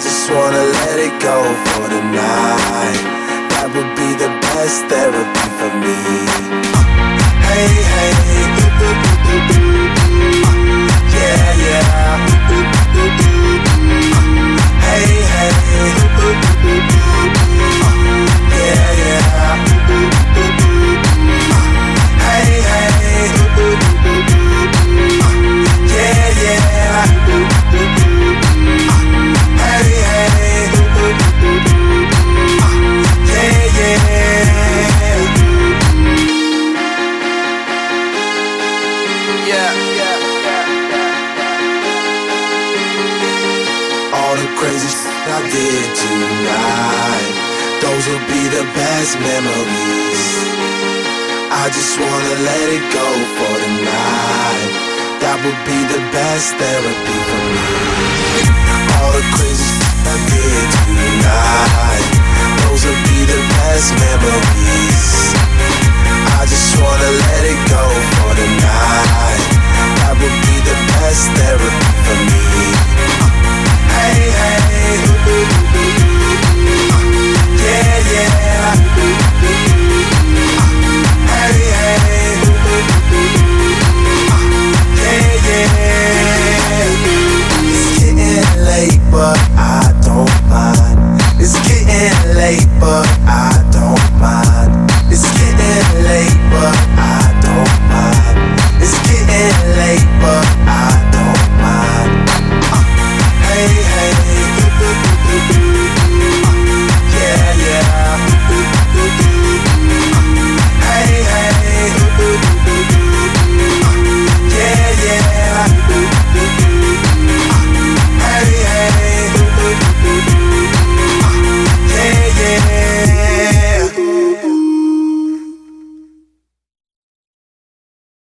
just wanna let it go for the night. That would be the best therapy for me. Hey, hey, yeah, yeah. Hey, hey, yeah, yeah. Hey, hey, yeah, yeah. Hey, hey, yeah, yeah. All the crazy shit I did tonight, those will be the best memories. I just wanna let it go for the night. That would be the best therapy for me. All the